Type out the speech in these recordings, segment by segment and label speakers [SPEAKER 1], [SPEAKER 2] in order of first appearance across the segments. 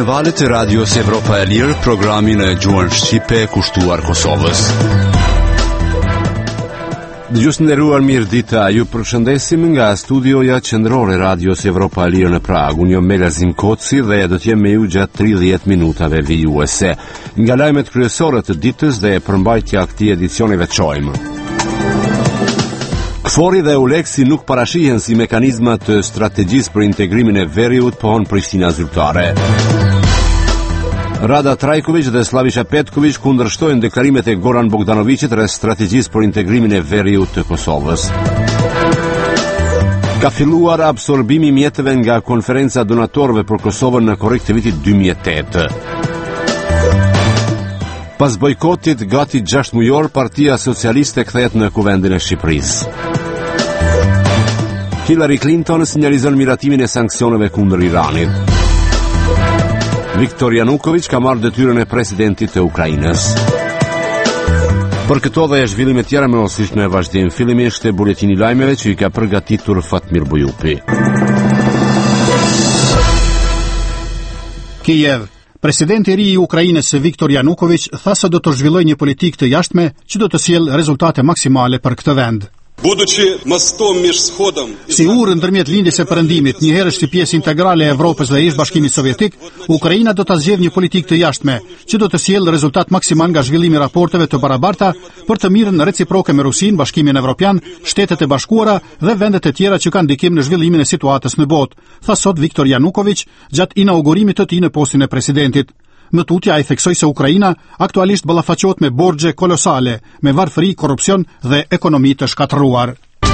[SPEAKER 1] në valët e Radios Evropa e Lirë, programin e gjuhën shqipe kushtuar Kosovës. Dëgjues të nderuar, mirë dita. Ju përshëndesim nga studioja qendrore Radios Evropa e Lirë në Prag. Unë jam Melazim Koci dhe do të jem me ju gjatë 30 minutave vijuese. Nga lajmet kryesore të ditës dhe përmbajtja e këtij edicioni veçojmë. KFOR-i dhe ULEX-i nuk parashihen si mekanizma të strategjisë për integrimin e Veriut, pohon Prishtina zyrtare. Rada Trajković dhe Slaviša Petković kundërshtojnë deklarimet e Goran Bogdanovicit rreth strategjisë për integrimin e Veriut të Kosovës. Ka filluar absorbimi i mjeteve nga konferenca donatorëve për Kosovën në korrik të vitit 2008. Pas bojkotit gati 6 mujor, Partia Socialiste kthehet në Kuvendin e Shqipërisë. Hillary Clinton sinjalizon miratimin e sanksioneve kundër Iranit. Viktor Yanukovych ka marrë detyrën e presidentit të Ukrainës. Për këto dhe zhvillime tjera me osish në vazhdim, fillimisht e buletini lajmeve që i ka përgatitur Fatmir Bujupi.
[SPEAKER 2] Kiev. Presidenti i ri i Ukrainës Viktor Yanukovych tha se do të zhvillojë një politikë të jashtme që do të sjellë rezultate maksimale për këtë vend. Si urë ndërmjet lindjes së Perëndimit, një herë pjesë integrale e Evropës dhe ish Bashkimit Sovjetik, Ukraina do ta zgjedhë një politikë të jashtme që do të sjellë rezultat maksimal nga zhvillimi i raporteve të barabarta për të mirën reciproke me Rusinë, Bashkimin Evropian, Shtetet e Bashkuara dhe vendet e tjera që kanë ndikim në zhvillimin e situatës në botë, tha sot Viktor Yanukovych gjatë inaugurimit të tij në postin e presidentit. Më tutje ai theksoi se Ukraina aktualisht ballafaqohet me borxhe kolosale, me varfëri, korrupsion dhe ekonomi të shkatërruar.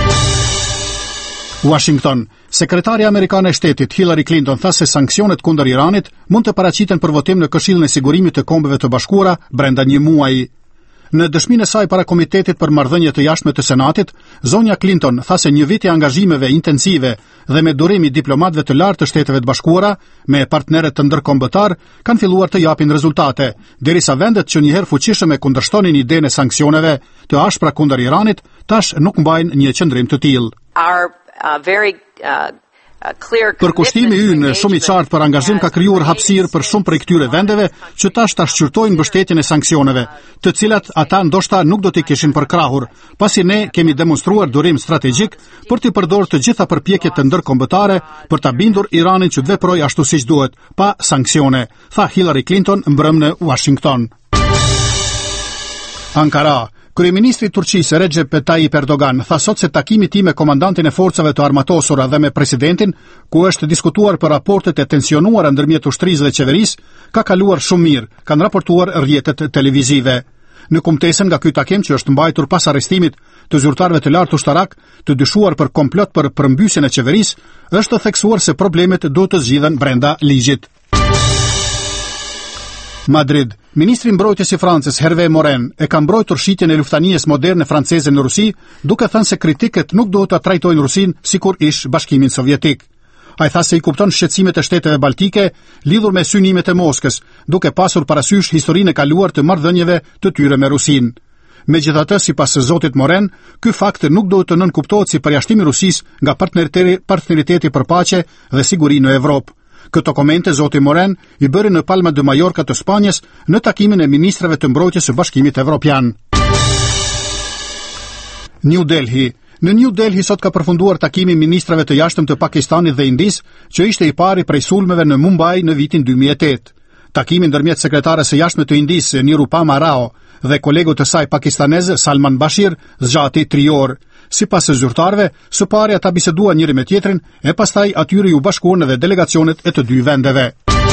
[SPEAKER 2] Washington. Sekretari amerikan e Shtetit Hillary Clinton tha se sanksionet kundër Iranit mund të paraqiten për votim në Këshillin e Sigurimit të Kombeve të Bashkuara brenda një muaji. Në dëshminë e saj para Komitetit për Marrëdhënie të Jashtme të Senatit, zonja Clinton tha se një vit i angazhimeve intensive dhe me durimi diplomatëve të lartë të Shteteve të Bashkuara me partnerët të ndërkombëtar kanë filluar të japin rezultate, derisa vendet që një herë fuqishëm e kundërshtonin idenë e sanksioneve të ashpra kundër Iranit, tash nuk mbajnë një qëndrim të tillë. Përkushtimi ynë shumë i qartë për angazhim ka krijuar hapësirë për shumë prej këtyre vendeve që tash ta shqyrtojnë mbështetjen e sanksioneve, të cilat ata ndoshta nuk do t'i kishin përkrahur, pasi ne kemi demonstruar durim strategjik për t'i përdorur të gjitha përpjekjet të ndërkombëtare për ta bindur Iranin që të veprojë ashtu siç duhet, pa sanksione, tha Hillary Clinton mbrëm në Washington. Ankara. Kryeministri i Turqisë Recep Tayyip Erdogan tha sot se takimi i tij me komandantin e forcave të armatosura dhe me presidentin, ku është diskutuar për raportet e tensionuara ndërmjet ushtrisë dhe qeverisë, ka kaluar shumë mirë, kanë raportuar rrjetet televizive. Në kumtesën nga ky takim që është mbajtur pas arrestimit të zyrtarëve të lartë ushtarak, të dyshuar për komplot për përmbysjen e qeverisë, është theksuar se problemet duhet të zgjidhen brenda ligjit. Madrid. Ministri i mbrojtjes i Francës Hervé Morin e ka mbrojtur shitjen e luftanijes moderne franceze në Rusi, duke thënë se kritikët nuk duhet ta trajtojnë Rusinë sikur ish Bashkimin Sovjetik. Ai tha se i kupton shqetësimet e shteteve baltike lidhur me synimet e Moskës, duke pasur parasysh historinë e kaluar të marrëdhënieve të tyre me Rusinë. Megjithatë, sipas zotit Morin, ky fakt nuk duhet të nënkuptohet si përjashtim i Rusisë nga partneriteti për paqe dhe siguri në Evropë. Këto komente zoti Morin i bëri në Palma de Mallorca të Spanjës në takimin e ministrave të mbrojtjes së Bashkimit Evropian. New Delhi. Në New Delhi sot ka përfunduar takimi i ministrave të jashtëm të Pakistanit dhe Indisë, që ishte i pari prej sulmeve në Mumbai në vitin 2008. Takimi ndërmjet sekretarës së jashtme të Indisë Nirupama Rao dhe kolegut të saj pakistanez Salman Bashir zgjati 3 orë. Sipas zyrtarëve, së pari ata biseduan njëri me tjetrin e pastaj atyre u bashkuan edhe delegacionet e të dy vendeve.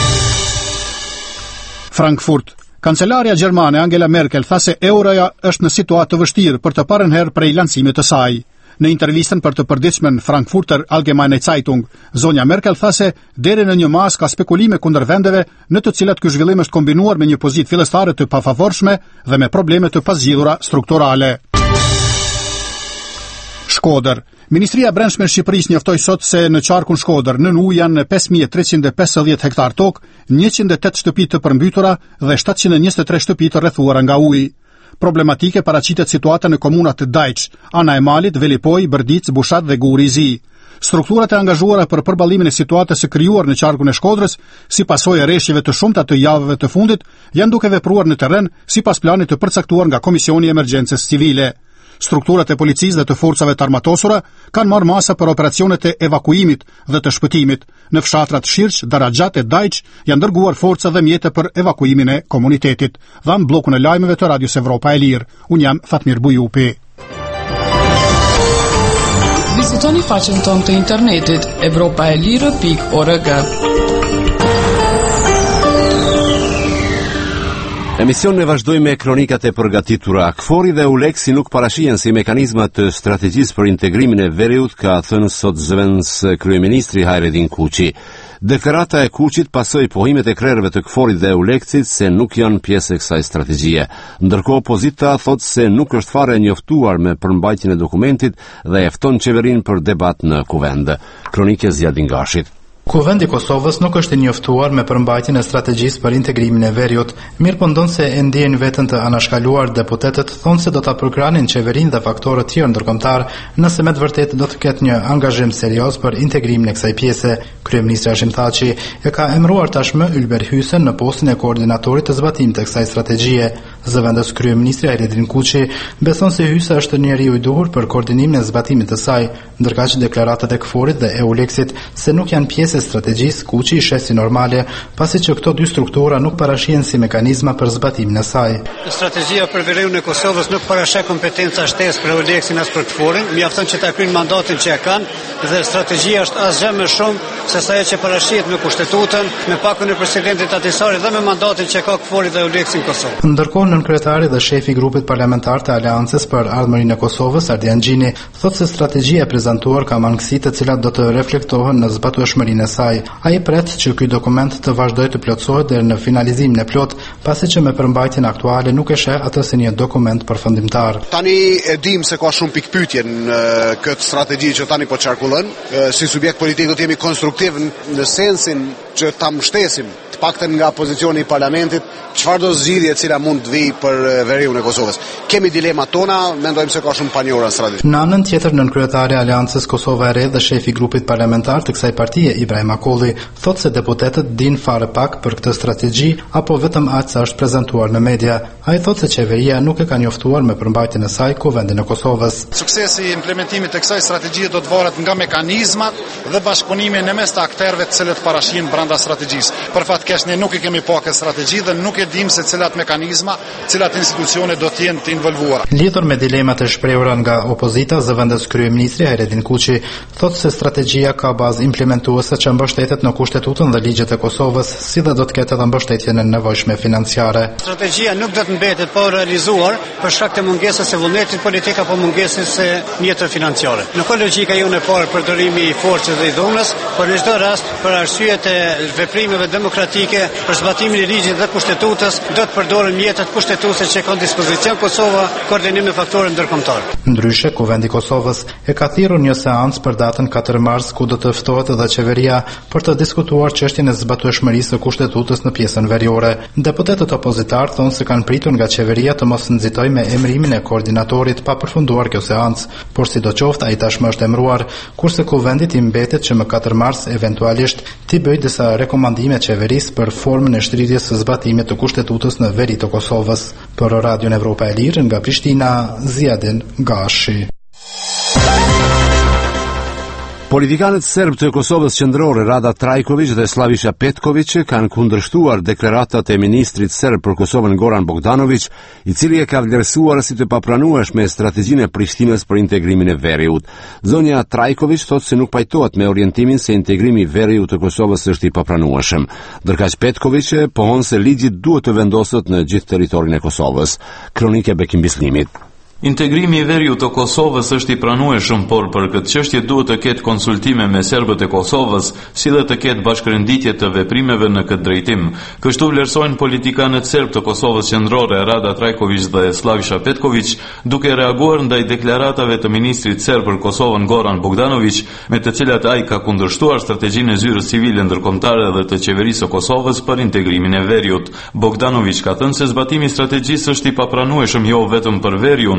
[SPEAKER 2] Frankfurt. Kancelaria gjermane Angela Merkel tha se euroja është në situatë të vështirë për të parën herë prej lancimit të saj. Në intervistën për të përditshmën Frankfurter Allgemeine Zeitung, zonja Merkel tha se deri në një mas ka spekulime kundër vendeve në të cilat ky zhvillim është kombinuar me një pozitë fillestare të pafavorshme dhe me probleme të pazgjidhura strukturale. Shkodër. Ministria e Brendshme e Shqipërisë njoftoi sot se në qarkun Shkodër nën ujë janë 5350 hektar tokë, 108 shtëpi të përmbytura dhe 723 shtëpi të rrethuara nga uji. Problematike paraqitet situata në komunat të Dajç, Ana e Malit, Velipoj, Bërdic, Bushat dhe Guri i Zi. Strukturat e angazhuara për përballimin e situatës së krijuar në qarkun e Shkodrës, si pasojë e rreshjeve të shumta të javëve të fundit, janë duke vepruar në terren sipas planit të përcaktuar nga Komisioni i Emergjencës Civile. Strukturat e policisë dhe të forcave të armatosura kanë marrë masa për operacionet e evakuimit dhe të shpëtimit. Në fshatrat Shirq, Daraxhat e Dajç janë dërguar forca dhe mjete për evakuimin e komunitetit. Dhan bllokun e lajmeve të Radios Evropa e Lirë. Unë jam Fatmir Bujupi.
[SPEAKER 3] Vizitoni faqen tonë të internetit evropaelire.org.
[SPEAKER 1] Emisionin e vazhdojmë me kronikat e përgatitura. KFOR-i dhe ULEKS-i nuk parashihen si mekanizma të strategjisë për integrimin e veriut, ka thënë sot zëvendës kryeministri Hayreddin Kuqi. Deklarata e Kuqit pasoi pohimet e krerëve të KFOR-it dhe ULEKS-it se nuk janë pjesë e kësaj strategjie. Ndërkohë opozita thotë se nuk është fare e njoftuar me përmbajtjen e dokumentit dhe e fton qeverinë për debat në kuvend. Kronikë Zjadin Gashit.
[SPEAKER 4] Kuvendi i Kosovës nuk është i njoftuar me përmbajtjen e strategjisë për integrimin e veriut, mirë po ndon se e ndjejnë veten të anashkaluar. Deputetët thonë se do ta përkranin qeverinë dhe faktorët tjerë ndërkombëtar nëse me të vërtetë do të ketë një angazhim serioz për integrimin e kësaj pjese. Kryeministri Hashim Thaçi e ka emëruar tashmë Ylber Hysen në postin e koordinatorit të zbatimit të kësaj strategjie. Zëvendës kryeministri Hayreddin Kuqi beson se Hysa është njeriu i duhur për koordinimin e zbatimit të saj, ndërkaq deklaratat e KFOR-it dhe EULEKS-it se nuk janë pjesë e strategjisë Kuqi i sheh si normale, pasi që këto dy struktura nuk parashihen si mekanizma për zbatimin e saj.
[SPEAKER 5] Strategjia për veriun e Kosovës nuk parasheh kompetenca shtesë për EULEKS-in as për KFOR-in, mjafton që ta kryejnë mandatin që e kanë dhe strategjia është asgjë më shumë se sa ajo që parashihet me kushtetutën, me pakun e presidentit Ahtisarit dhe me mandatin që ka KFOR-i dhe EULEKS-i në Kosovë.
[SPEAKER 4] Ndërkohë nënkryetari dhe shefi i grupit parlamentar të Aleancës për Ardhmërinë e Kosovës, Ardian Gjini, thotë se strategjia e prezantuar ka mangësi të cilat do të reflektohen në zbatueshmërinë e saj. Ai pret që ky dokument të vazhdojë të plotësohet deri në finalizimin e plot, pasi që me përmbajtjen aktuale nuk e sheh atë si një dokument përfundimtar.
[SPEAKER 6] Tani e dim se ka shumë pikpyetje në këtë strategji që tani po çarkullon. Si subjekt politik do të jemi konstruktiv në sensin që ta mbështesim të paktën nga pozicioni i parlamentit çfarë do zgjidhje e cila mund të vijë për veriun e Kosovës. Kemi dilemat tona, mendojmë se ka shumë panjohura strategjike.
[SPEAKER 4] Në anën tjetër, nënkryetari i Aleancës Kosova e Re dhe shefi i grupit parlamentar të kësaj partie, Ibrahim Akolli, thotë se deputetët dinë fare pak për këtë strategji apo vetëm aq sa është prezantuar në media. Ai thotë se qeveria nuk e ka njoftuar me përmbajtjen e saj Kuvendin e Kosovës.
[SPEAKER 7] Suksesi i implementimit të kësaj strategjie do të varet nga mekanizmat dhe bashkëpunimi në mes të akterëve të cilët parashihen brenda strategjisë. Për fat keq ne nuk i kemi pa këtë strategji dhe nuk e dim se cilat mekanizma, cilat institucione do të jenë të involvuara.
[SPEAKER 4] Lidhur me dilemat e shprehura nga opozita, zëvendës kryeministri Hayreddin Kuqi thotë se strategjia ka bazë implementuese që mbështetet në kushtetutën dhe ligjet e Kosovës, si dhe do të ketë edhe mbështetjen e nevojshme financiare.
[SPEAKER 5] Strategjia nuk do të mbetet pa realizuar për shkak të mungesës së vullnetit politik apo mungesës së mjeteve financiare. Nuk ka logjika jonë e parë përdorimi i forcës dhe i dhunës, por në çdo rast për arsyet e veprimeve demokratike, për zbatimin e ligjit dhe kushtetutës, do të përdoren mjetet kushtetuese që ka në dispozicion Kosova, koordinim me faktorë ndërkombëtar.
[SPEAKER 4] Ndryshe, Kuvendi i Kosovës e ka thirrur një seancë për datën 4 mars ku do të ftohet edhe qeveria për të diskutuar çështjen e zbatueshmërisë së kushtetutës në pjesën veriore. Deputetët opozitar thonë se kanë pritur nga qeveria të mos nxitojë me emërimin e koordinatorit pa përfunduar kjo seancë, por sidoqoftë ai tashmë është emëruar, kurse Kuvendit i mbetet që më 4 mars eventualisht t'i bëjë disa rekomandime qeverisë për formën e shtrirjes së zbatimit të kushtetutës në veri të Kosovës. Për Radion Evropa e Lirë nga Prishtina, Zjadin Gashi.
[SPEAKER 1] Politikanët serb të Kosovës qendrore Rada Trajković dhe Slavisha Petković kanë kundërshtuar deklaratat e ministrit serb për Kosovën Goran Bogdanović, i cili e ka vlerësuar si të papranueshme strategjinë e Prishtinës për integrimin e veriut. Zonja Trajković thotë se nuk pajtohet me orientimin se integrimi i veriut të Kosovës është i papranueshëm. Ndërkaq Petković pohon se ligji duhet të vendoset në gjithë territorin e Kosovës. Kronikë e Bekim Bislimit.
[SPEAKER 8] Integrimi i veriut të Kosovës është i pranueshëm, por për këtë çështje duhet të ketë konsultime me serbët e Kosovës, si dhe të ketë bashkërenditje të veprimeve në këtë drejtim. Kështu vlerësojnë politikanët serb të Kosovës qendrore Rada Trajković dhe Slavisha Petković, duke reaguar ndaj deklaratave të ministrit serb për Kosovën Goran Bogdanović, me të cilat ai ka kundërshtuar strategjinë e zyrës civile ndërkombëtare dhe të qeverisë së Kosovës për integrimin e veriut. Bogdanović ka thënë se zbatimi i strategjisë është i papranueshëm jo vetëm për veriun,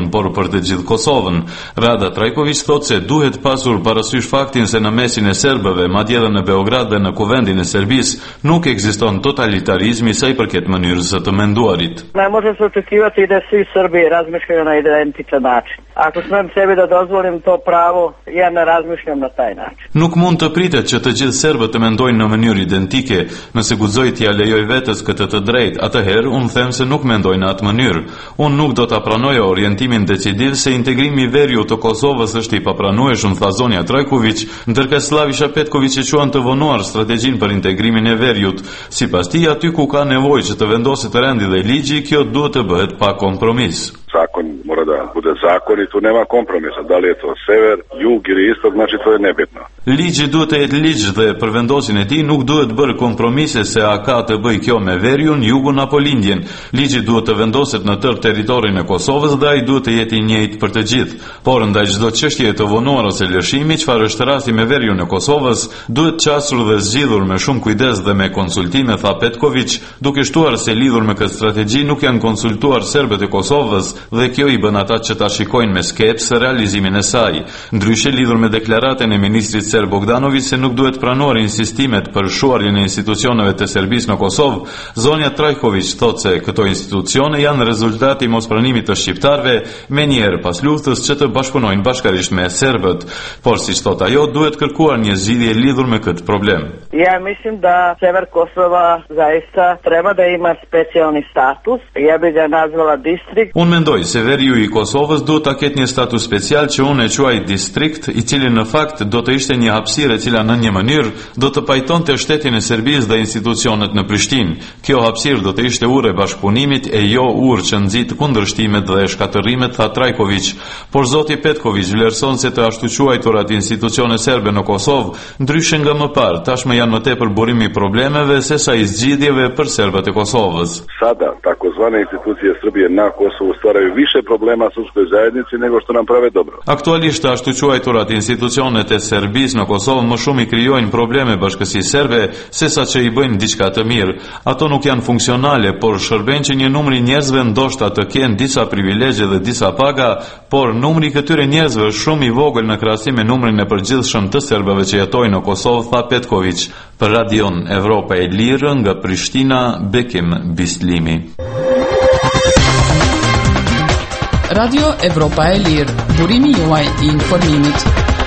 [SPEAKER 8] por për të gjithë Kosovën. Rada Trajković thotë se duhet pasur parasysh faktin se në mesin e serbëve, madje edhe në Beograd dhe në kuvendin e Serbisë, nuk ekziston totalitarizmi sa i përket mënyrës së të menduarit.
[SPEAKER 9] Ne može se očekivati da svi Srbi razmišljaju na identičan način. Ako smem sebi da dozvolim to pravo, ja ne razmišljam na taj način.
[SPEAKER 8] Nuk mund të pritet që të gjithë serbët të mendojnë në mënyrë identike. Nëse guxoj t'ia lejoj vetes këtë të drejtë, atëherë unë them se nuk mendoj në atë mënyrë. Unë nuk do ta pranoj orientimin decisiv se integrimi i veriut të Kosovës është i papranueshëm, tha zonja Trajković, ndërka Slaviša Petković e quan të vonuar strategjinë për integrimin e veriut. Sipas tij, aty ku ka nevojë që të vendoset rendi dhe ligji, kjo duhet të bëhet pa kompromis.
[SPEAKER 10] Zakon mora da bude zakon i tu nema kompromisa. Da li je to sever, jug ili istok, znači to je nebitno.
[SPEAKER 8] Ligji duhet të jetë ligj dhe për vendosin e tij nuk duhet bërë kompromise se a ka të bëj kjo me veriun, jugun apo lindjen. Ligji duhet të vendoset në tërë territorin e Kosovës dhe ai duhet të jetë i njëjtë për të gjithë. Por ndaj çdo çështjeje të vonuar ose lëshimi, çfarë është rasti me veriun e Kosovës, duhet qasur dhe zgjidhur me shumë kujdes dhe me konsultime, tha Petković, duke shtuar se lidhur me këtë strategji nuk janë konsultuar serbët e Kosovës dhe kjo i bën ata që ta shikojnë me skepsë realizimin e saj. Ndryshe, lidhur me deklaratën e ministrit serb Bogdanović se nuk duhet pranuar insistimet për shuarjen e institucioneve të Serbisë në Kosovë, zonja Trajković thotë se këto institucione janë rezultati i mospranimit të shqiptarëve menjëherë pas luftës që të bashkëpunojnë bashkërisht me serbët. Por siç thotë ajo, duhet kërkuar një zgjidhje lidhur me këtë problem.
[SPEAKER 9] Ja mislim da sever Kosova zaista treba da ima specijalni status. Ja bih ga nazvala distrikt.
[SPEAKER 8] Unë mendoj se veriu i Kosovës duhet ta ketë një status special që unë e quaj distrikt, i cili në fakt do të ishte një hapësirë e cila në një mënyrë do të pajtonte shtetin e Serbisë dhe institucionet në Prishtinë. Kjo hapësirë do të ishte urë e bashkëpunimit e jo urë që nxit kundërshtimet dhe shkatërrimet, tha Trajković. Por zoti Petković vlerëson se të ashtu quajturat institucione serbe në Kosovë, ndryshe nga më parë, tashmë janë më tepër burimi i problemeve sesa i zgjidhjeve për serbët e Kosovës.
[SPEAKER 10] Sada takozvane institucije Srbije na Kosovu stvaraju više problema srpskoj zajednici nego što nam prave dobro.
[SPEAKER 8] Aktualisht ashtu quajturat institucionet e Serbisë në Kosovë më shumë i krijojnë probleme bashkësisë serbe sesa që i bëjnë diçka të mirë. Ato nuk janë funksionale, por shërben që një numri njerëzve ndoshta të kenë disa privilegje dhe disa paga, por numri këtyre njerëzve është shumë i vogël në krahasim me numrin e përgjithshëm të serbëve që jetojnë në Kosovë, tha Petković. Për Radion Evropa e Lirë nga Prishtina, Bekim Bislimi.
[SPEAKER 3] Radio Evropa e Lirë, burimi juaj i informimit.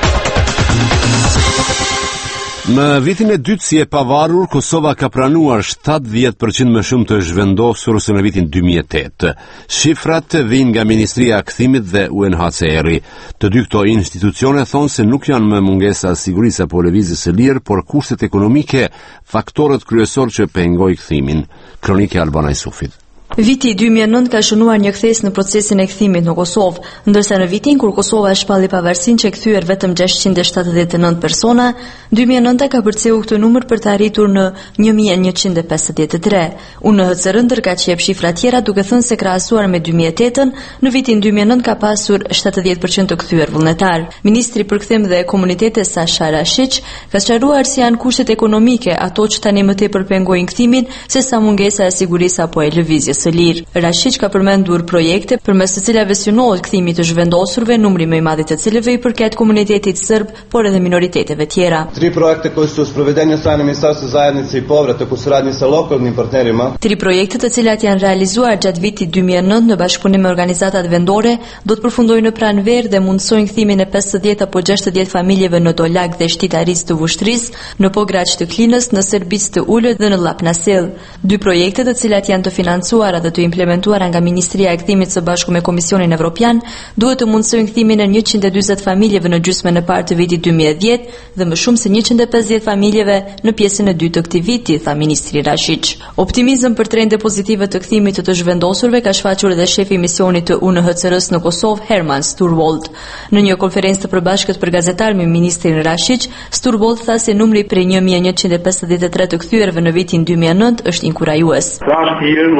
[SPEAKER 1] Në vitin e dytë si e pavarur, Kosova ka pranuar 70% më shumë të zhvendosur se në vitin 2008. Shifrat vijnë nga Ministria e Kthimit dhe UNHCR-i. Të dy këto institucione thonë se nuk janë më mungesa sigurisë apo lëvizjes së lirë, por kushtet ekonomike, faktorët kryesor që pengojnë kthimin. Kronike Albana Isufit.
[SPEAKER 11] Viti 2009 ka shënuar një kthes në procesin e kthimit në Kosovë, ndërsa në vitin kur Kosova e shpalli pavarësinë që kthyer vetëm 679 persona, 2009 ka përcjellur këtë numër për të arritur në 1153. UNHCR ndërka që jep shifra tjera duke thënë se krahasuar me 2008-ën, në vitin 2009 ka pasur 70% të kthyer vullnetar. Ministri për kthim dhe komunitete Sasha Rashić ka sqaruar se janë kushtet ekonomike ato që tani më tepër pengojnë kthimin sesa mungesa e sigurisë apo e lëvizjes së lirë. Rashić ka përmendur projekte përmes të cilave synohet kthimi të zhvendosurve, numri më i madh të cilëve i përket komunitetit serb, por edhe minoriteteve tjera.
[SPEAKER 12] 3 projekte koji su u sprovedenju strane Ministarstva zajednice i povratak u suradnji sa lokalnim partnerima.
[SPEAKER 11] 3 projekte të cilat janë realizuar gjatë vitit 2009 në bashkëpunim me organizatat vendore do të përfundojnë në pranverë dhe mundsojnë kthimin e 50 apo 60 familjeve në Dolag dhe Shtitaris të Vushtrisë, në Pograd të Klinës, në Serbicë të Ulët dhe në Llapnasil. 2 projekte të cilat janë të financuara dhe të implementuara nga Ministria e Kthimit së bashku me Komisionin Evropian duhet të mundsojnë kthimin e 140 familjeve në gjysmën e parë të vitit 2010 dhe më shumë se 150 familjeve në pjesën e dytë të këtij viti, tha ministri Rashić. Optimizëm për trende pozitive të kthimit të zhvendosurve ka shfaqur edhe shefi i misionit të UNHCR-s në Kosovë, Herman Sturwold. Në një konferencë të përbashkët për gazetarë me ministrin Rashić, Sturwold tha se numri prej 1153 të kthyer në vitin 2009 është inkurajues.
[SPEAKER 13] Last year was a year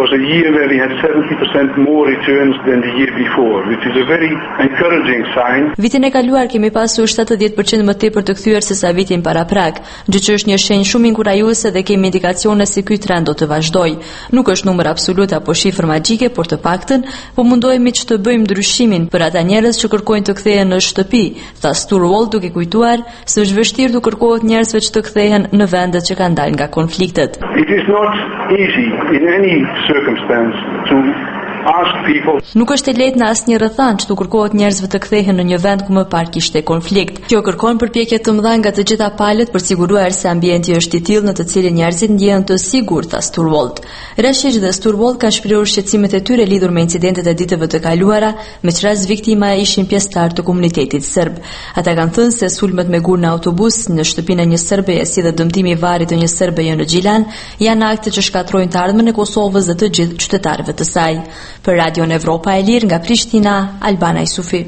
[SPEAKER 13] year where we had 70% more returns than the year before, which is a very encouraging sign.
[SPEAKER 11] Vitin e kaluar kemi pasur 70% më tepër të kthyer se sa vitin paraprak, gjë që është një shenjë shumë inkurajuese dhe kemi indikacione se ky trend do të vazhdojë. Nuk është numër absolut apo shifër magjike, por të paktën po mundohemi që të bëjmë ndryshimin për ata njerëz që kërkojnë të kthehen në shtëpi, tha Sturwall duke kujtuar se është vështirë të kërkohet njerëzve që të kthehen në vendet që kanë dalë nga konfliktet.
[SPEAKER 13] It is not easy in any circumstance to ask people.
[SPEAKER 11] Nuk është e lehtë në asnjë rrethant që të kërkohet njerëzve të kthehen në një vend ku më parë kishte konflikt. Kjo kërkon përpjekje të mëdha nga të gjitha palët për siguruar se ambienti është i tillë në të cilin njerëzit ndjehen të sigurt, tha Sturwall. Rashiq dhe Sturwall kanë shprehur shqetësimet e tyre lidhur me incidentet e ditëve të kaluara, me çfarë viktima ishin pjesëtar të komunitetit serb. Ata kanë thënë se sulmet me gur në autobus në shtëpinë e një serbeje si dhe dëmtimi i varrit të një serbeje në Gjilan janë akte që shkatrojnë të ardhmen e Kosovës dhe të gjithë qytetarëve të saj. Për Radion Evropa e Lirë nga Prishtina, Albana Isufi.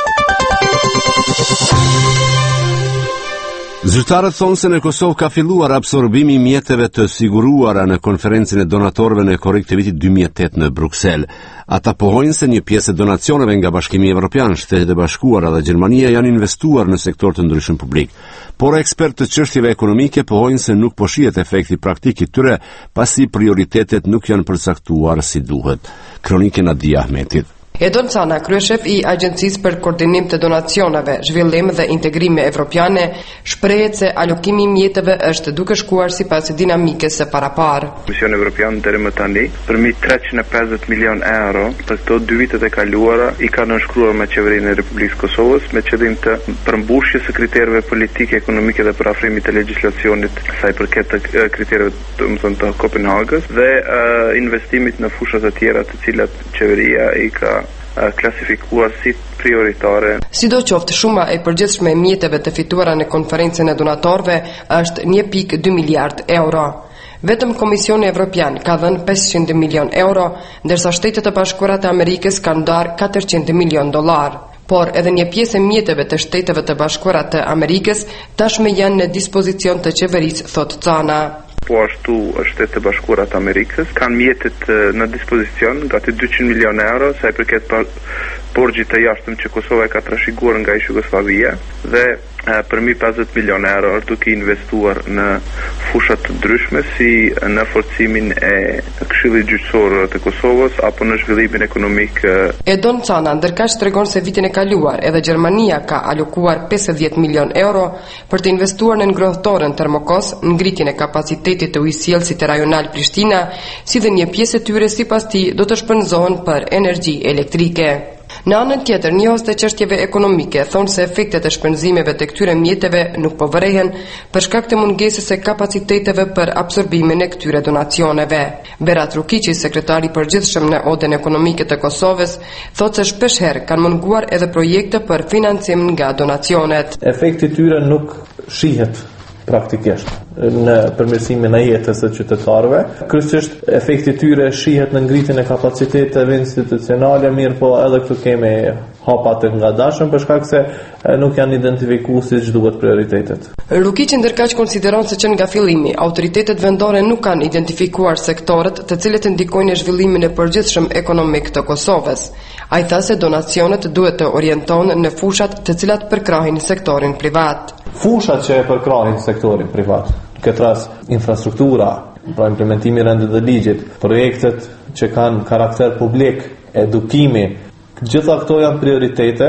[SPEAKER 1] Zyrtarët thonë se në Kosovë ka filluar absorbimi i mjeteve të siguruara në konferencën e donatorëve në korrik të vitit 2008 në Bruksel. Ata pohojnë se një pjesë e donacioneve nga Bashkimi Evropian, Shtetet e Bashkuara dhe Gjermania janë investuar në sektor të ndryshëm publik. Por ekspertë të çështjeve ekonomike pohojnë se nuk po shihet efekti praktik i tyre, pasi prioritetet nuk janë përcaktuar si duhet. Kronike Nadia Ahmetit.
[SPEAKER 14] Edon Cana, kryeshef i Agjencisë për Koordinim të Donacioneve, Zhvillim dhe Integrime Evropiane, shprehet se alokimi i mjeteve është duke shkuar sipas dinamikës së paraparë.
[SPEAKER 15] Komisioni Evropian deri më tani, përmi 350 milion euro për këto 2 vitet e kaluara, i ka nënshkruar me qeverinë e Republikës Kosovës me qëllim të përmbushjes së kriterëve politike, ekonomike dhe parafrimit të legjislacionit sa i përket të kriterëve të Kopenhagës dhe investimit në fushat e tjera të cilat qeveria i ka klasifikuar si prioritare.
[SPEAKER 14] Sidoqoftë, shuma e përgjithshme e mjeteve të fituara në konferencën e donatorëve është 1.2 miliard euro. Vetëm Komisioni Evropian ka dhënë 500 milion euro, ndërsa Shtetet e Bashkuara të Amerikës kanë darë 400 milion dollar. Por edhe një pjesë e mjeteve të Shteteve të Bashkuara të Amerikës tashmë janë në dispozicion të qeverisë, thot Cana.
[SPEAKER 15] Po ashtu Shtetet e Bashkuara të Amerikës kanë mjetet në dispozicion gati 200 milion euro sa i përket borxhit të jashtëm që Kosova e ka trashëguar nga Jugosllavia dhe përmi 50 milion euro është duke investuar në fusha të ndryshme si në forcimin e Këshillit Gjyqësor të Kosovës apo në zhvillimin ekonomik.
[SPEAKER 14] Edon Cana ndërkaq tregon se vitin e kaluar edhe Gjermania ka alokuar 50 milion euro për të investuar në ngrohtëtorën Termokos, ngritjen e kapacitetit të ujësjellësit rajonal Prishtina, si dhe një pjesë e tyre sipas tij do të shpenzohen për energji elektrike. Në anën tjetër, njohës të çështjeve ekonomike thonë se efektet e shpenzimeve të këtyre mjeteve nuk po vërehen për shkak të mungesës së kapaciteteve për absorbimin e këtyre donacioneve. Berat Rukiqi, sekretari i përgjithshëm në Odën Ekonomike të Kosovës, thotë se shpeshherë kanë munguar edhe projekte për financim nga donacionet.
[SPEAKER 16] Efekti i tyre nuk shihet praktikisht në përmirësimin e jetës së qytetarëve. Kryesisht efekti i tyre shihet në ngritjen e kapaciteteve institucionale, mirë po edhe këtu kemi hapa të ngadashëm për shkak se nuk janë identifikuar siç duhet prioritetet.
[SPEAKER 14] Rukiqi ndërkaq konsideron se që nga fillimi autoritetet vendore nuk kanë identifikuar sektorët të cilët ndikojnë në zhvillimin e përgjithshëm ekonomik të Kosovës. Ai tha se donacionet duhet të orientohen në fushat të cilat përkrahin sektorin privat.
[SPEAKER 16] Fushat që e përkrahin sektorin privat, këtë rast infrastruktura, pra implementimi i rendit dhe ligjit, projektet që kanë karakter publik, edukimi, gjitha këto janë prioritete,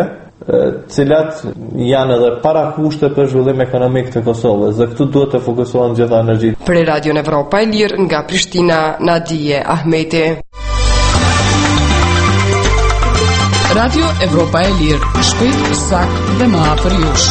[SPEAKER 16] cilat janë edhe para kushte për zhvillim ekonomik të Kosovës dhe këtu duhet të fokusohen gjitha energjitë.
[SPEAKER 14] Për Radion Evropa e Lirë nga Prishtina, Nadije Ahmeti.
[SPEAKER 3] Radio Evropa e Lirë, shpejt, saktë dhe më afër jush.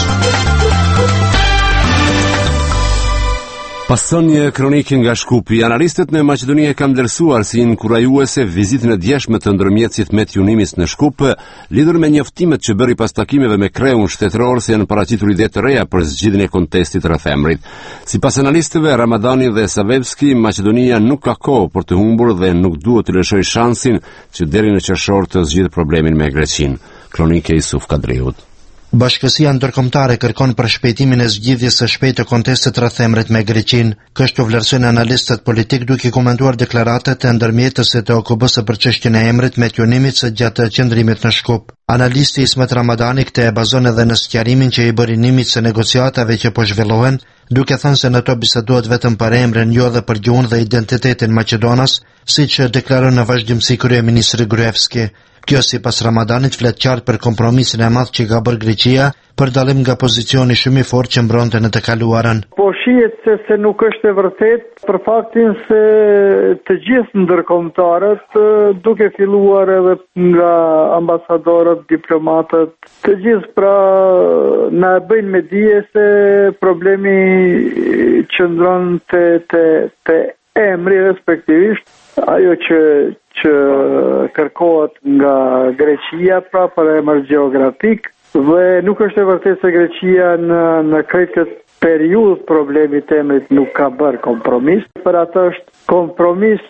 [SPEAKER 1] Pason një kronikë nga Shkupi. Analistët në Maqedoni e kanë vlerësuar si inkurajuese vizitën e djeshme të ndërmjetësit Met Junimis në Shkup, lidhur me njoftimet që bëri pas takimeve me kreun shtetëror se janë paraqitur ide të reja për zgjidhjen e kontestit rreth emrit. Sipas analistëve, Ramadani dhe Savevski, Maqedonia nuk ka kohë për të humbur dhe nuk duhet të lëshojë shansin që deri në qershor të zgjidhë problemin me Greqinë. Kronikë e Isuf Kadriut.
[SPEAKER 17] Bashkësia ndërkombëtare kërkon përshpejtimin e zgjidhjes së shpejtë të kontestit rreth emrit me Greqinë. Kështu vlerësojnë analistët politik duke komentuar deklaratat e ndërmjetësit të OKB-s për çështjen e emrit me tyonimit së gjatë qëndrimit në Shkup. Analisti Ismet Ramadani këtë e bazon edhe në sqarimin që i bëri nimit së negociatave që po zhvillohen, duke thënë se në to bisedohet vetëm për emrin, jo dhe për gjuhën dhe identitetin Maqedonas, siç deklaron në vazhdimsi kryeministri Gruevski. Kjo sipas Ramadanit flet qartë për kompromisin e madh që ka bërë Greqia, për dallim nga pozicioni shumë i fortë që mbronte në të kaluarën.
[SPEAKER 18] Po shihet se nuk është e vërtetë për faktin se të gjithë ndërkombëtarët, duke filluar edhe nga ambasadorët, diplomatët, të gjithë pra na bëjnë me dije se problemi qëndron te emri respektivisht, ajo që kërkohet nga Greqia pra për emër gjeografik, dhe nuk është e vërtetë se Greqia në këtë periudhë problemit të emrit nuk ka bërë kompromis. Për atë është kompromis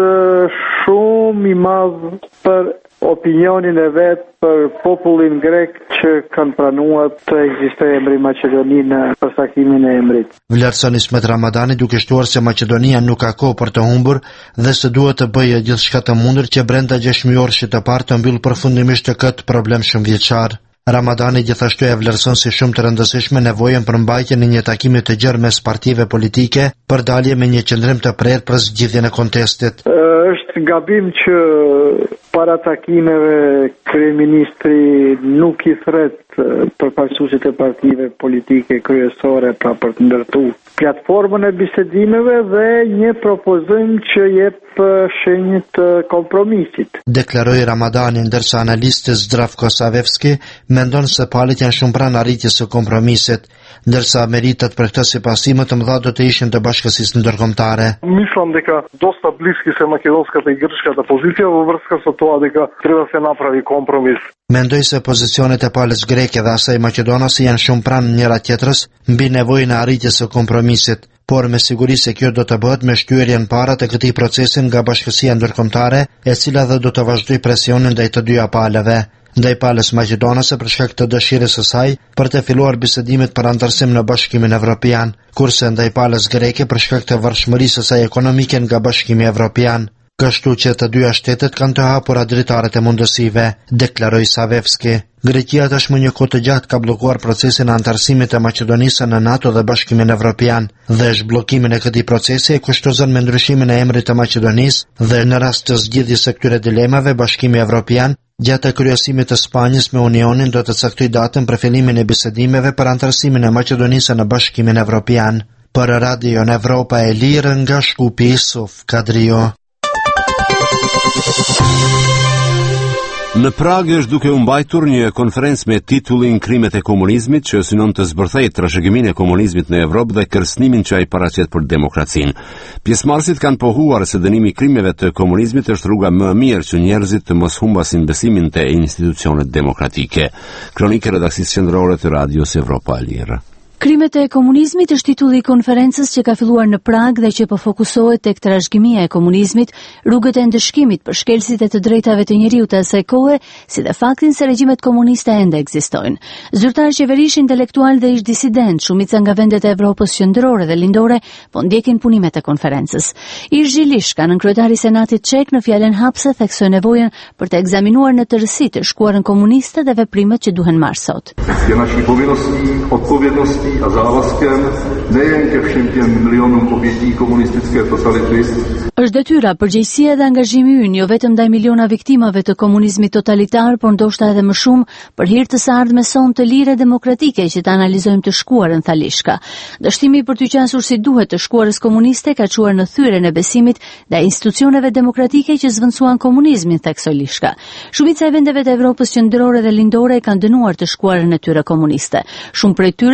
[SPEAKER 18] shumë i madh për opinionin e vet, për popullin grek që kanë pranuar të ekzistojë emri Maqedoni në përcaktimin e emrit.
[SPEAKER 17] Vlerëson Ismet Ramadani duke shtuar se Maqedonia nuk ka kohë për të humbur dhe se duhet të bëjë gjithçka të mundur që brenda 6 muajorshit të parë të mbyllë përfundimisht këtë problem shumëvjeçar. Ramadani gjithashtu e vlerëson si shumë të rëndësishme nevojën për mbajtjen e një takimi të gjerë mes partive politike për dalje me një qëndrim të prerë për zgjidhjen e kontestit.
[SPEAKER 18] Është gabim që para takimeve kryeministri nuk i thret përfaqësuesit e partive politike kryesore pra për të ndërtuar platformën e bisedimeve dhe një propozim që jep shenjë të kompromisit.
[SPEAKER 17] Deklaroi Ramadani, ndërsa analisti Zdravko Savevski mendon se palët janë shumë pranë arritjes së kompromisit, ndërsa meritet për këtë sipasime të mëdha do të ishin të bashkësisë ndërkombëtare.
[SPEAKER 19] Мислам дека доста блиски се македонската и грчката позиција во врска со тоа дека треба се направи компромис.
[SPEAKER 17] Mendoj se pozicionet e palës greke dhe asaj Maqedonas janë shumë pranë njëra tjetrës mbi nevojën e arritjes së kompromisit, por me siguri se kjo do të bëhet me shtyerjen para të këtij procesi nga bashkësia ndërkombëtare, e cila dhe do të vazhdojë presionin ndaj të dyja palëve. Ndaj palës maqedonase për shkak të dëshirës së saj për të filluar bisedimet për antarësim në Bashkimin Evropian, kurse ndaj palës greke për shkak të varfshmërisë së saj ekonomike nga Bashkimi Evropian. Kështu që të dyja shtetet kanë të hapura dritaret e mundësive, deklaroi Savevski. Greqia tashmë një kohë të gjatë ka bllokuar procesin e antarësimit të Maqedonisë në NATO dhe Bashkimin Evropian, dhe zhbllokimin e këtij procesi e kushtozon me ndryshimin e emrit të Maqedonisë dhe në rast të zgjidhjes së këtyre dilemave Bashkimi Evropian gjatë kryesimit të Spanjës me Unionin do të caktojë datën për fillimin e bisedimeve për antarësimin e Maqedonisë në Bashkimin Evropian. Për Radio Evropa e Lirë nga Shkupi, Suf Kadrio.
[SPEAKER 1] Në Prag është duke u mbajtur një konferencë me titullin Krimet e komunizmit, që synon të zbërthejë trashëgiminë e komunizmit në Evropë dhe kërcënimin që ai paraqet për demokracinë. Pjesëmarrësit kanë pohuar se dënimi i krimeve të komunizmit është rruga më e mirë që njerëzit të mos humbasin besimin te institucionet demokratike. Kronikë redaksisë qendrore të Radios Evropa e Lirë.
[SPEAKER 20] Krimet e komunizmit është titulli i konferencës që ka filluar në Prag dhe që po fokusohet tek trashëgimia e komunizmit, rrugët e ndëshkimit për shkelësit e të drejtave të njeriut të asaj kohe, si dhe faktin se regjimet komuniste ende ekzistojnë. Zyrtar qeverish, intelektual dhe ish disident, shumica nga vendet e Evropës qendrore dhe lindore po ndjekin punimet e konferencës. Ish Zilishka, kryetari i Senatit ček, në fjalën hapse theksoi nevojën për të ekzaminuar në tërësi të shkuarën komuniste dhe veprimet që duhen marrë sot.
[SPEAKER 21] A závazkem nejen ke všim těm milionům obětí komunistické totality.
[SPEAKER 20] Është detyra, përgjegjësia dhe angazhimi ynë jo vetëm ndaj miliona viktimave të komunizmit totalitar, por ndoshta edhe më shumë për hir të së ardhmes son të lire demokratike që të analizojmë të shkuarën, tha Lishka. Dështimi për të qasur si duhet të shkuarës komuniste ka çuar në thyrën e besimit dhe institucioneve demokratike që zvendësuan komunizmin, theksoi Lishka. Shumica e vendeve të Evropës qendrore dhe lindore kanë dënuar të shkuarën e tyre komuniste. Shumë prej tyre kanë ndaluar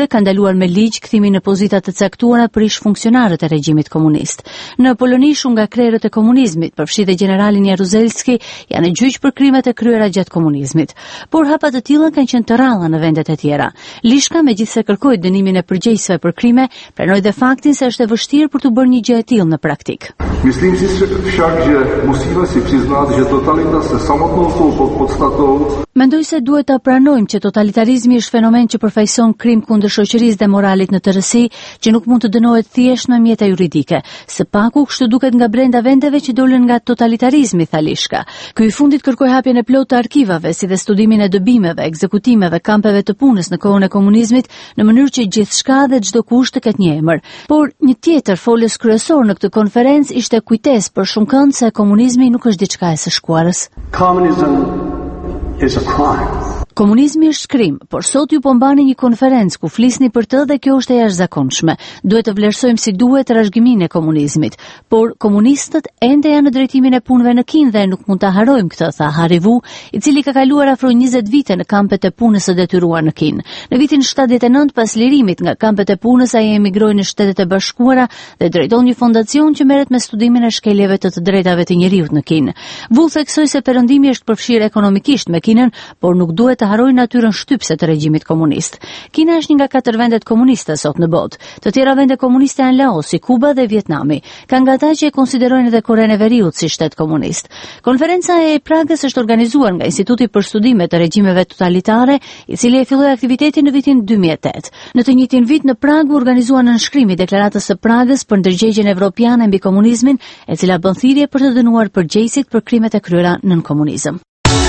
[SPEAKER 20] lejuar me ligj kthimin në pozita të caktuara për ish funksionarët e regjimit komunist. Në Poloni shumë nga krerët e komunizmit, përfshirë generalin Jaruzelski, janë në gjyq për krimet e kryera gjatë komunizmit. Por hapa të tilla kanë qenë të rralla në vendet e tjera. Lishka, megjithse kërkoi dënimin e përgjegjësve për krime, pranoi dhe faktin se është e vështirë për të bërë një gjë e tillë në praktik.
[SPEAKER 21] Myslím si však, že musíme si přiznat, že totalita se samotnou tou podstatou.
[SPEAKER 20] Mendoj se duhet ta pranojmë që totalitarizmi është fenomen që përfaqëson krim kundër shoqërisë dhe moralit në tërësi, që nuk mund të dënohet thjesht me mjete juridike. Së paku, kështu duket nga brenda vendeve që dolën nga totalitarizmi, tha Lishka. Ky i fundit kërkoi hapjen e plotë të arkivave, si dhe studimin e dëbimeve, ekzekutimeve, kampeve të punës në kohën e komunizmit, në mënyrë që gjithçka dhe çdo kusht të ketë një emër. Por një tjetër folës kryesor në këtë konferencë ishte kujtesë për shumë kënd se komunizmi nuk është diçka e së shkuarës.
[SPEAKER 21] Is a crime.
[SPEAKER 20] Komunizmi është krim, por sot ju po mbani një konferencë ku flisni për të dhe kjo është e jashtëzakonshme. Duhet të vlerësojmë si duhet trashëgiminë e komunizmit, por komunistët ende janë në drejtimin e punëve në Kinë dhe nuk mund ta harrojmë këtë, tha Harry Wu, i cili ka kaluar afro 20 vite në kampet e punës së detyruar në Kinë. Në vitin 79 pas lirimit nga kampet e punës ai emigroi në Shtetet e Bashkuara dhe drejton një fondacion që merret me studimin e shkeljeve të drejtave të njerëzit në Kinë. Wu theksoi se perëndimi është përfshirë ekonomikisht me Kinën, por nuk duhet të harrojë natyrën shtypse të regjimit komunist. Kina është një nga 4 vendet komuniste sot në botë. Të tjera vende komuniste janë Laosi, Kuba dhe Vietnami. Ka nga ata që e konsiderojnë edhe Korenë e Veriut si shtet komunist. Konferenca e Pragës është organizuar nga Instituti për Studime të Regjimeve Totalitare, i cili e filloi aktivitetin në vitin 2008. Në të njëjtin vit në Pragë u organizua nënshkrimi i deklaratës së Pragës për ndërgjegjen evropiane mbi komunizmin, e cila bën thirrje për të dënuar përgjegjësit për krimet e kryera nën komunizëm.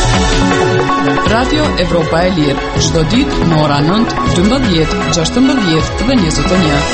[SPEAKER 3] Radio Evropa e Lirë, çdo ditë në ora 9, 12, 16 dhe 21.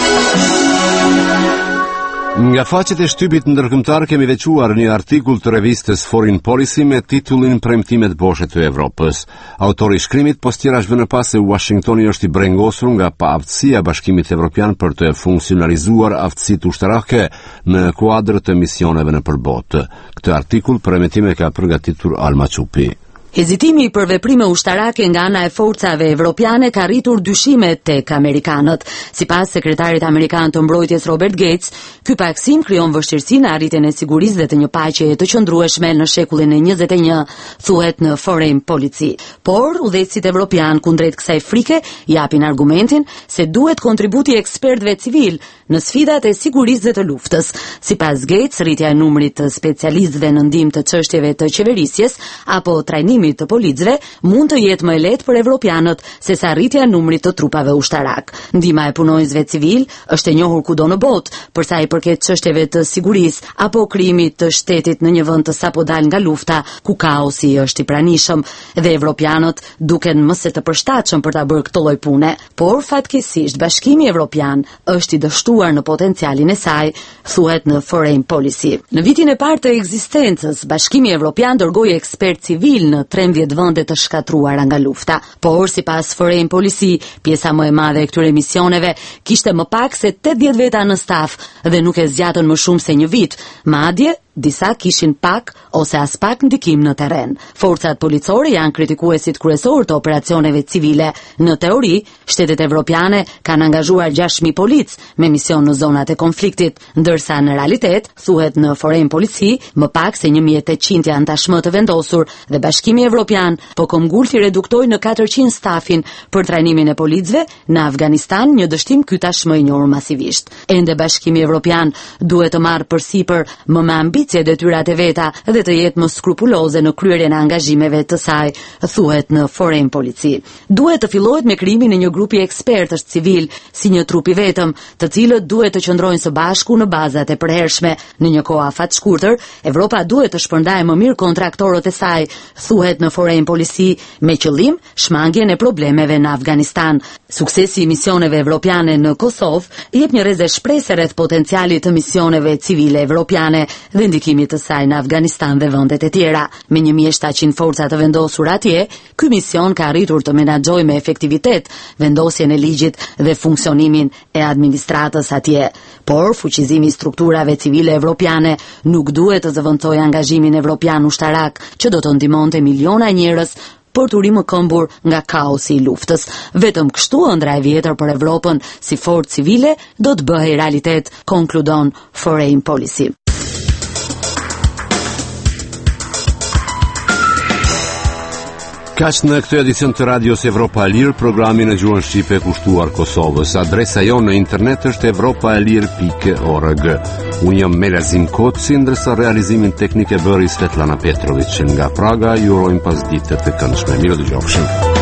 [SPEAKER 1] Nga faqet e shtypit ndërkombëtar kemi veçuar një artikull të revistës Foreign Policy me titullin Premtimet boshe të Evropës. Autori i shkrimit po stjera zhvën pas se Washingtoni është i brengosur nga paaftësia e Bashkimit Evropian për të funksionalizuar aftësitë ushtarake në kuadër të misioneve në përbotë. Këtë artikull për emitime ka përgatitur Alma Çupi.
[SPEAKER 2] Hezitimi për veprime ushtarake nga ana e forcave evropiane ka rritur dyshime tek amerikanët. Sipas sekretarit amerikan të mbrojtjes Robert Gates, ky paksim krijon vështirësi në arritjen e sigurisë dhe të një paqeje të qëndrueshme në shekullin e 21, thuhet në Foreign Policy. Por udhëheqësit evropian kundrejt kësaj frike japin argumentin se duhet kontributi ekspertëve civil në sfidat e sigurisë dhe të luftës. Sipas Gates, rritja e numrit të specialistëve në ndihmë të çështjeve të qeverisjes apo trajnimit të policëve mund të jetë më e lehtë për evropianët se sa rritja e numrit të trupave ushtarak. Ndihma e punonjësve civil është e njohur kudo në botë për sa i përket çështjeve të sigurisë apo krijimit të shtetit në një vend të sapo dal nga lufta ku kaosi është i pranishëm dhe evropianët duken më se të përshtatshëm për ta bërë këtë lloj pune. Por fatkeqësisht Bashkimi Evropian është i dështuar në potencialin e saj, thuhet në Foreign Policy. Në vitin e parë të ekzistencës, Bashkimi Evropian dërgoi ekspert civil në 13 vende të shkatruara nga lufta. Por sipas Foreign Policy, pjesa më e madhe e këtyre misioneve kishte më pak se 80 veta në staf dhe nuk e zgjatën më shumë se një vit. Madje disa kishin pak ose as pak ndikim në terren. Forcat policore janë kritikuesit kryesor të operacioneve civile. Në teori, shtetet evropiane kanë angazhuar 6.000 polic me mision në zonat e konfliktit, ndërsa në realitet, thuhet në Foreign Policy, më pak se 1.800 janë tashmë të vendosur dhe Bashkimi Evropian po këmbgulti reduktoi në 400 stafin për trajnimin e policëve në Afganistan, një dështim ky tashmë i njohur masivisht. Ende Bashkimi Evropian duhet të marrë përsipër më me ambicie detyrat e veta dhe të jetë më skrupuloze në kryerjen e angazhimeve të saj, thuhet në Foreign Policy. Duhet të fillohet me krijimin e një grupi ekspertësh civil si një trup i vetëm, të cilët duhet të qëndrojnë së bashku në bazat e përhershme. Në një kohë afat shkurtër, Evropa duhet të shpërndajë më mirë kontraktorët e saj, thuhet në Foreign Policy, me qëllim shmangjen e problemeve në Afganistan. Suksesi i misioneve evropiane në Kosovë jep një rrezë shpresë rreth potencialit të misioneve civile evropiane dhe ndikimit të saj në Afganistan dhe vendet e tjera. Me 1700 forca të vendosur atje, ky mision ka arritur të menaxhojë me efektivitet vendosjen e ligjit dhe funksionimin e administratës atje. Por fuqizimi i strukturave civile evropiane nuk duhet të zëvendësojë angazhimin evropian ushtarak, që do të ndihmonte miliona njerëz por të rimëkëmbur nga kaosi i luftës. Vetëm kështu ëndra e vjetër për Evropën si forcë civile do të bëhej realitet, konkludon Foreign Policy.
[SPEAKER 1] Kaq në këtë edicion të Radios Evropa e Lirë, programi në gjuhën shqipe kushtuar Kosovës. Adresa jonë në internet është evropaelir.org. Unë jam Melazim Koci, ndërsa realizimin teknik e bëri Svetlana Petrovic. Nga Praga ju urojmë pasdite të këndshme. Mirë dëgjofshim.